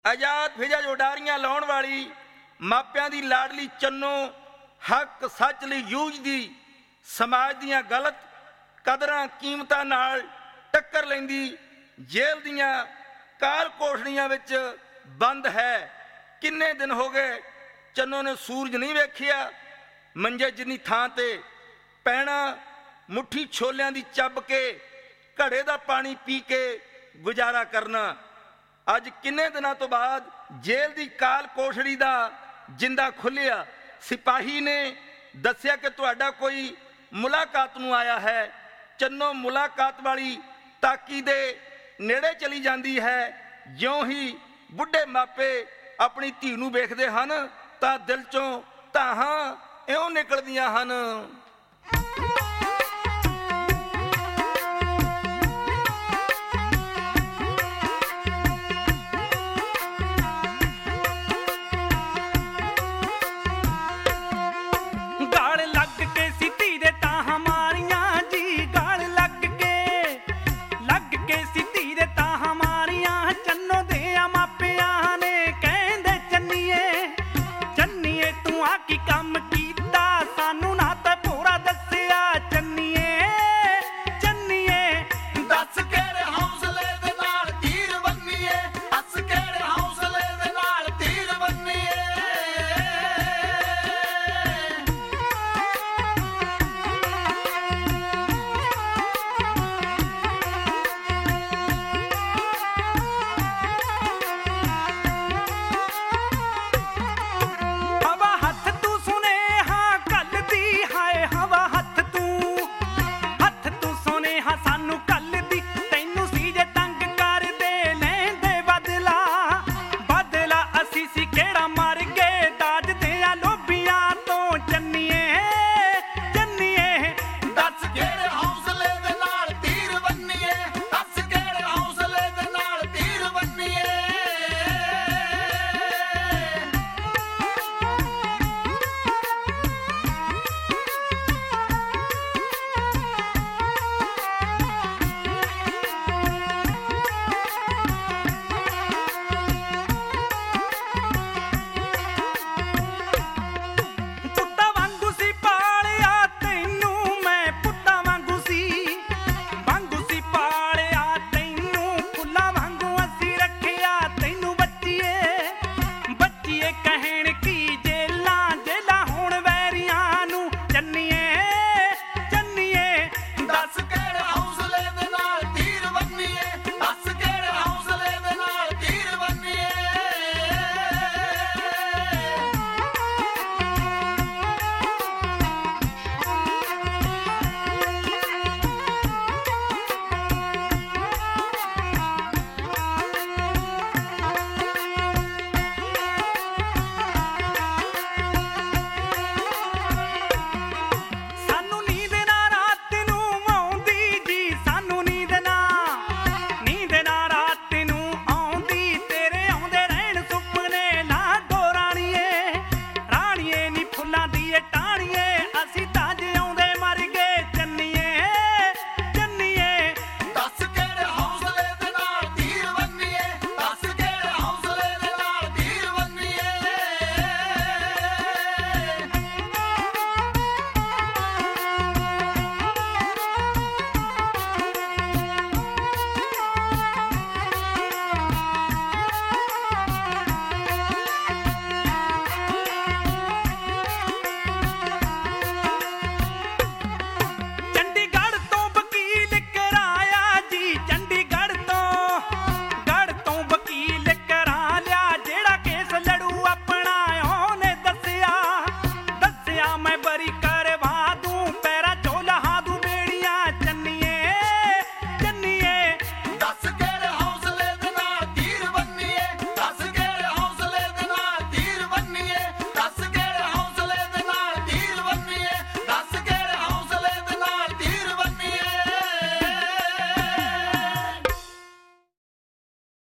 ਆਜ਼ਾਦ ਫਿਜ਼ਾ ਉਡਾਰੀਆਂ ਲਾਉਣ ਵਾਲੀ ਮਾਪਿਆਂ ਦੀ ਲਾਡਲੀ ਚੰਨੋ ਹੱਕ ਸੱਚ ਲਈ ਜੂਝਦੀ, ਸਮਾਜ ਦੀਆਂ ਗਲਤ ਕਦਰਾਂ ਕੀਮਤਾਂ ਨਾਲ ਟੱਕਰ ਲੈਂਦੀ, ਜੇਲ੍ਹ ਦੀਆਂ ਕਾਲ ਕੋਠੜੀਆਂ ਵਿੱਚ ਬੰਦ ਹੈ। ਕਿੰਨੇ ਦਿਨ ਹੋ ਗਏ ਚੰਨੋ ਨੇ ਸੂਰਜ ਨਹੀਂ ਵੇਖਿਆ। ਮੰਜੇ ਜਿੰਨੀ ਥਾਂ ਤੇ ਪੈਣਾ, ਮੁੱਠੀ ਛੋਲਿਆਂ ਦੀ ਚੱਬ ਕੇ, ਘੜੇ ਦਾ ਪਾਣੀ ਪੀ ਕੇ ਗੁਜ਼ਾਰਾ ਕਰਨਾ। ਅੱਜ ਕਿੰਨੇ ਦਿਨਾਂ ਤੋਂ ਬਾਅਦ ਜੇਲ੍ਹ ਦੀ ਕਾਲ ਕੋਠੜੀ ਦਾ ਜਿੰਦਾ ਖੁੱਲਿਆ। ਸਿਪਾਹੀ ਨੇ ਦੱਸਿਆ ਕਿ ਤੁਹਾਡਾ ਕੋਈ ਮੁਲਾਕਾਤ ਨੂੰ ਆਇਆ ਹੈ। ਚੰਨੋ ਮੁਲਾਕਾਤ ਵਾਲੀ ਤਾਕੀ ਦੇ ਨੇੜੇ ਚਲੀ ਜਾਂਦੀ ਹੈ। ਜਿਉਂ ਹੀ ਬੁੱਢੇ ਮਾਪੇ ਆਪਣੀ ਧੀ ਨੂੰ ਵੇਖਦੇ ਹਨ ਤਾਂ ਦਿਲ 'ਚੋਂ ਧਾਹਾਂ ਇਉਂ ਨਿਕਲਦੀਆਂ ਹਨ।